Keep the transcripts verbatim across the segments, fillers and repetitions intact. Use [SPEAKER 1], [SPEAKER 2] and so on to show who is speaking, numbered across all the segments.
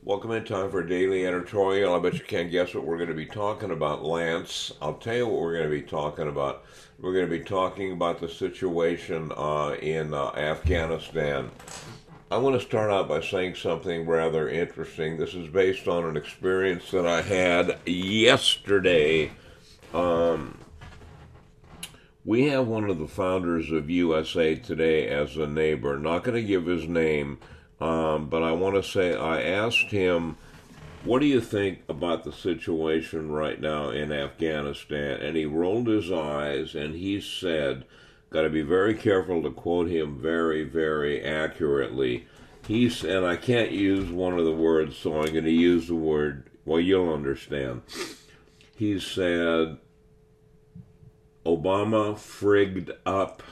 [SPEAKER 1] Welcome in time for a daily editorial. I bet you can't guess what we're going to be talking about, Lance. I'll tell you what we're going to be talking about. We're going to be talking about the situation uh, in uh, Afghanistan. I want to start out by saying something rather interesting. This is based on an experience that I had yesterday. Um, we have one of the founders of U S A Today as a neighbor. Not going to give his name, um, but I want to say I asked him, what do you think about the situation right now in Afghanistan? And he rolled his eyes and he said, got to be very careful to quote him very, very accurately. He's, and I can't use one of the words, so I'm going to use the word, well, you'll understand. He said, Obama frigged up,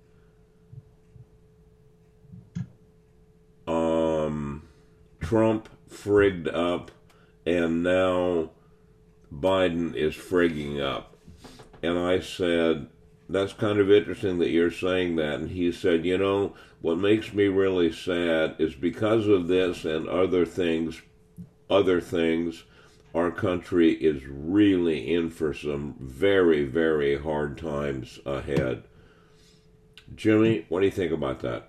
[SPEAKER 1] um, Trump frigged up, and now Biden is frigging up. And I said, that's kind of interesting that you're saying that. And he said, you know, what makes me really sad is because of this and other things, other things, our country is really in for some very, very hard times ahead. Jimmy, what do you think about that?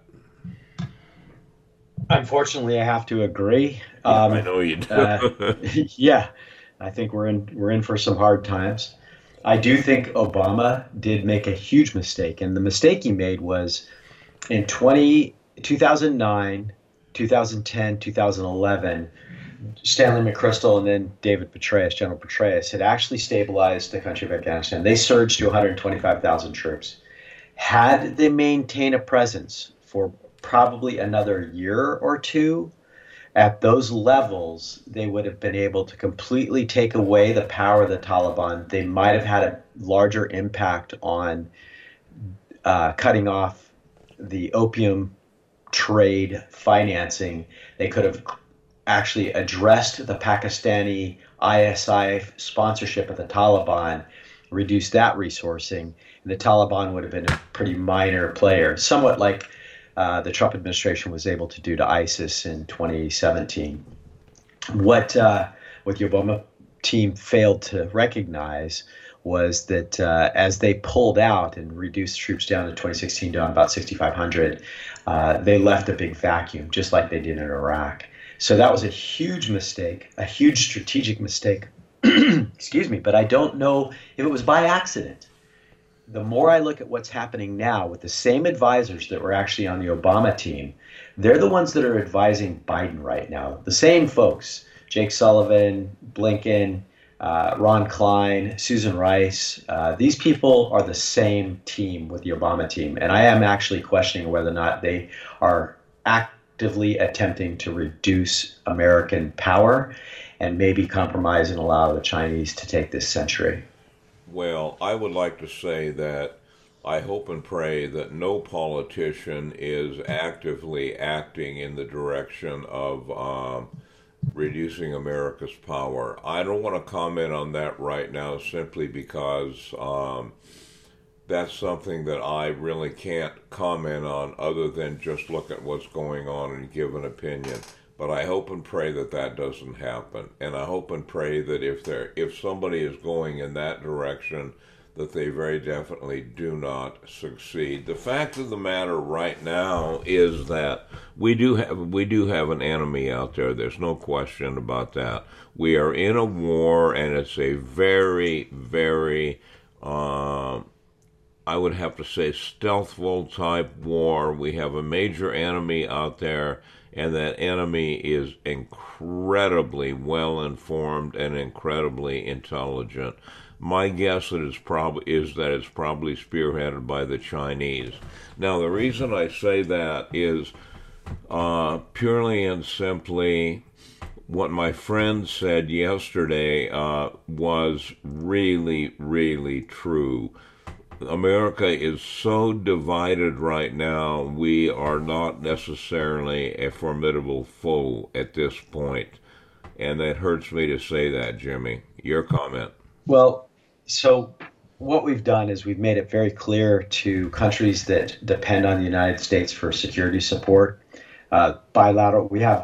[SPEAKER 2] Unfortunately, I have to agree.
[SPEAKER 1] Yeah, I
[SPEAKER 2] Um,
[SPEAKER 1] know you
[SPEAKER 2] uh,
[SPEAKER 1] do.
[SPEAKER 2] yeah, I think we're in we're in for some hard times. I do think Obama did make a huge mistake, and the mistake he made was in twenty, two thousand nine, two thousand ten, two thousand eleven. Stanley McChrystal and then David Petraeus, General Petraeus, had actually stabilized the country of Afghanistan. They surged to one hundred twenty-five thousand troops. Had they maintained a presence for probably another year or two, at those levels, they would have been able to completely take away the power of the Taliban. They might have had a larger impact on uh, cutting off the opium trade financing. They could have actually addressed the Pakistani I S I sponsorship of the Taliban, reduced that resourcing, and the Taliban would have been a pretty minor player, somewhat like uh, the Trump administration was able to do to ISIS in twenty seventeen. What uh, what the Obama team failed to recognize was that uh, as they pulled out and reduced troops down in twenty sixteen down about sixty-five hundred, uh, they left a big vacuum, just like they did in Iraq. So that was a huge mistake, a huge strategic mistake. Excuse me, but I don't know if it was by accident. The more I look at what's happening now with the same advisors that were actually on the Obama team, they're the ones that are advising Biden right now. The same folks, Jake Sullivan, Blinken, uh, Ron Klein, Susan Rice. Uh, these people are the same team with the Obama team. And I am actually questioning whether or not they are actively attempting to reduce American power and maybe compromise and allow the Chinese to take this century.
[SPEAKER 1] Well, I would like to say that I hope and pray that no politician is actively acting in the direction of um, reducing America's power. I don't want to comment on that right now simply because um, that's something that I really can't comment on other than just look at what's going on and give an opinion. But I hope and pray that that doesn't happen, and I hope and pray that if there if somebody is going in that direction, that they very definitely do not succeed. The fact of the matter right now is that we do have we do have an enemy out there. There's no question about that. We are in a war, and it's a very very uh, I would have to say stealthful type war. We have a major enemy out there, and that enemy is incredibly well informed and incredibly intelligent. My guess is probably is that it's probably spearheaded by the Chinese. Now, the reason I say that is uh, purely and simply what my friend said yesterday uh, was really, really true. America is so divided right now, we are not necessarily a formidable foe at this point. And that hurts me to say that, Jimmy. Your comment.
[SPEAKER 2] Well, so what we've done is we've made it very clear to countries that depend on the United States for security support. Uh, bilateral, we have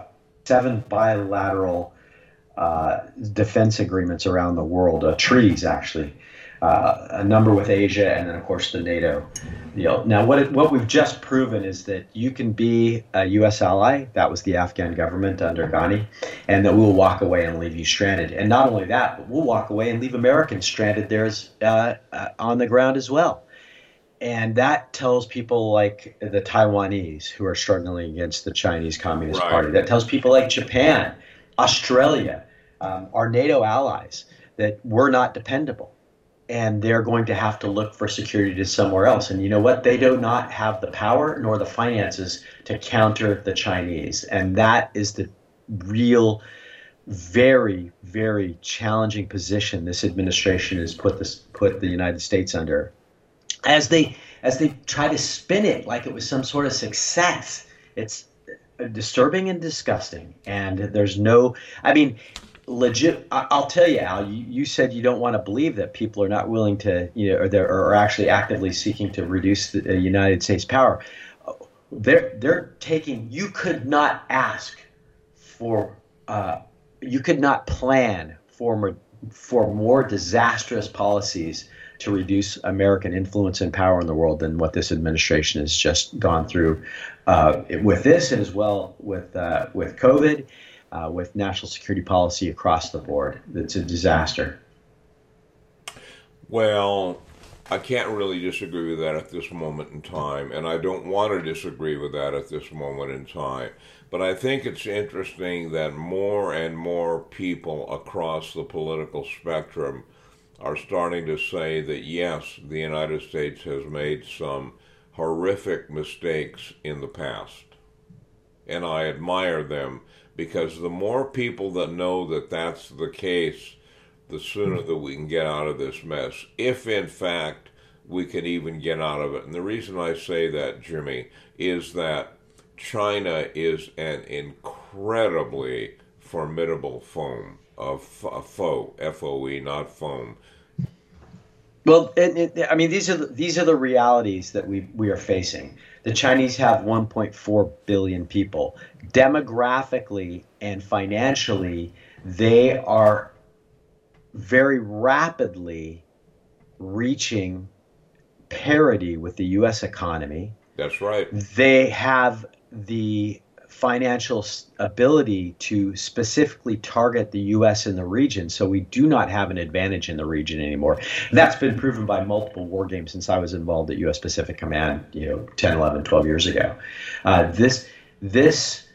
[SPEAKER 2] seven bilateral uh, defense agreements around the world, uh, treaties actually, uh, a number with Asia, and then of course the NATO deal. Now, what it, what we've just proven is that you can be a U S ally. That was the Afghan government under Ghani, and that we'll walk away and leave you stranded. And not only that, but we'll walk away and leave Americans stranded there uh, uh, on the ground as well. And that tells people like the Taiwanese who are struggling against the Chinese Communist
[SPEAKER 1] Right.
[SPEAKER 2] Party. That tells people like Japan, Australia, um, our NATO allies, that we're not dependable. And they're going to have to look for security to somewhere else. And you know what? They do not have the power nor the finances to counter the Chinese. And that is the real, very, very challenging position this administration has put this put the United States under. As they as they try to spin it like it was some sort of success. It's disturbing and disgusting. And there's no, I mean, legit, I'll tell you, Al, you, you said you don't want to believe that people are not willing to, you know, or they're are actually actively seeking to reduce the United States power. They're, they're taking, you could not ask for, uh, you could not plan for more, for more disastrous policies to reduce American influence and power in the world than what this administration has just gone through uh, with this, and as well with uh, with COVID, uh, with national security policy across the board. It's a disaster.
[SPEAKER 1] Well, I can't really disagree with that at this moment in time, and I don't want to disagree with that at this moment in time. But I think it's interesting that more and more people across the political spectrum are starting to say that, yes, the United States has made some horrific mistakes in the past. And I admire them, because the more people that know that that's the case, the sooner that we can get out of this mess, if in fact we can even get out of it. And the reason I say that, Jimmy, is that China is an incredibly formidable foe, a foe, F O E, not foam.
[SPEAKER 2] Well, it, it, I mean, these are the, these are the realities that we we are facing. The Chinese have one point four billion people. Demographically and financially, they are very rapidly reaching parity with the U S economy.
[SPEAKER 1] That's right.
[SPEAKER 2] They have the financial ability to specifically target the U S in the region, so we do not have an advantage in the region anymore. And that's been proven by multiple war games since I was involved at U S Pacific Command, you know, ten, eleven, twelve years ago. Uh, this this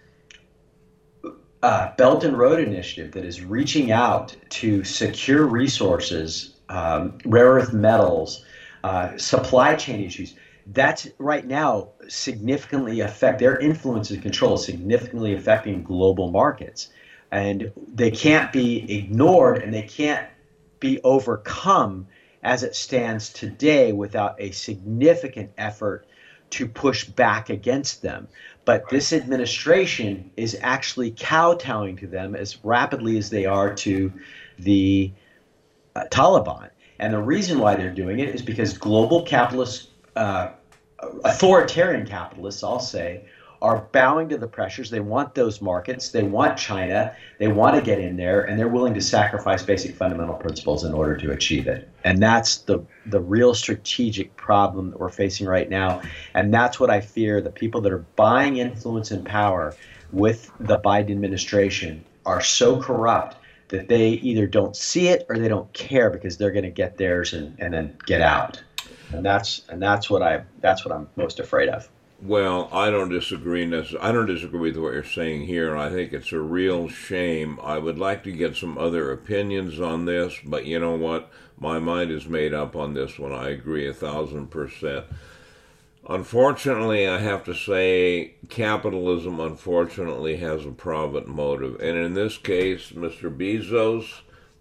[SPEAKER 2] uh, Belt and Road Initiative that is reaching out to secure resources, um, rare earth metals, uh, supply chain issues, that's right now significantly affect their influence and control is significantly affecting global markets, and they can't be ignored and they can't be overcome as it stands today without a significant effort to push back against them. But this administration is actually kowtowing to them as rapidly as they are to the uh, Taliban. And the reason why they're doing it is because global capitalists, uh, authoritarian capitalists, I'll say, are bowing to the pressures. They want those markets. They want China. They want to get in there, and they're willing to sacrifice basic fundamental principles in order to achieve it. And that's the the real strategic problem that we're facing right now. And that's what I fear. The people that are buying influence and power with the Biden administration are so corrupt that they either don't see it or they don't care, because they're going to get theirs and, and then get out. And that's and that's what I that's what I'm most afraid of.
[SPEAKER 1] Well, I don't disagree. I don't disagree with what you're saying here. I think it's a real shame. I would like to get some other opinions on this, but you know what? My mind is made up on this one. I agree a thousand percent. Unfortunately, I have to say, capitalism unfortunately has a profit motive, and in this case, Mister Bezos,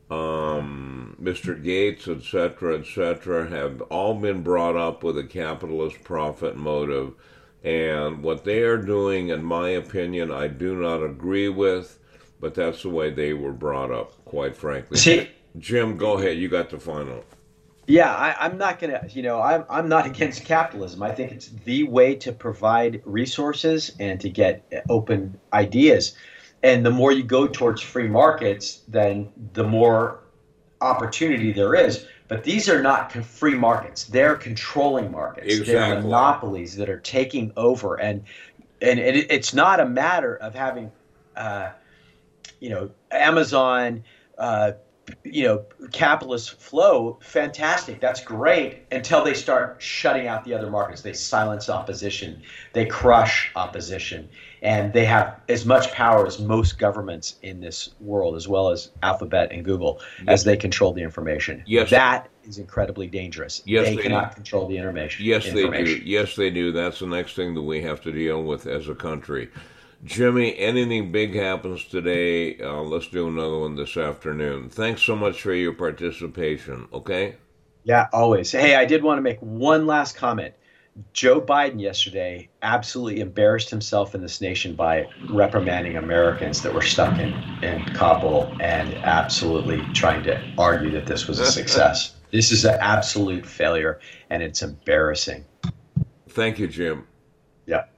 [SPEAKER 1] um, Mister Gates, et cetera, et cetera, have all been brought up with a capitalist profit motive. And what they are doing, in my opinion, I do not agree with, but that's the way they were brought up, quite frankly.
[SPEAKER 2] See,
[SPEAKER 1] Jim, go ahead. You got the final.
[SPEAKER 2] Yeah, I, I'm not going to, you know, I'm, I'm not against capitalism. I think it's the way to provide resources and to get open ideas. And the more you go towards free markets, then the more opportunity there is. But these are not free markets. They're controlling markets.
[SPEAKER 1] Exactly.
[SPEAKER 2] They're monopolies that are taking over. And and it, it's not a matter of having, uh, you know, Amazon, uh, you know, capitalist flow. Fantastic. That's great until they start shutting out the other markets. They silence opposition. They crush opposition. And they have as much power as most governments in this world, as well as Alphabet and Google, yes. as they control the information.
[SPEAKER 1] Yes.
[SPEAKER 2] That is incredibly dangerous.
[SPEAKER 1] Yes,
[SPEAKER 2] they,
[SPEAKER 1] they
[SPEAKER 2] cannot
[SPEAKER 1] do.
[SPEAKER 2] control the information.
[SPEAKER 1] Yes,
[SPEAKER 2] information.
[SPEAKER 1] they do. Yes, they do. That's the next thing that we have to deal with as a country. Jimmy, anything big happens today, uh, let's do another one this afternoon. Thanks so much for your participation, okay?
[SPEAKER 2] Yeah, always. Hey, I did want to make one last comment. Joe Biden yesterday absolutely embarrassed himself in this nation by reprimanding Americans that were stuck in, in Kabul and absolutely trying to argue that this was a success. This is an absolute failure, and it's embarrassing.
[SPEAKER 1] Thank you, Jim.
[SPEAKER 2] Yeah.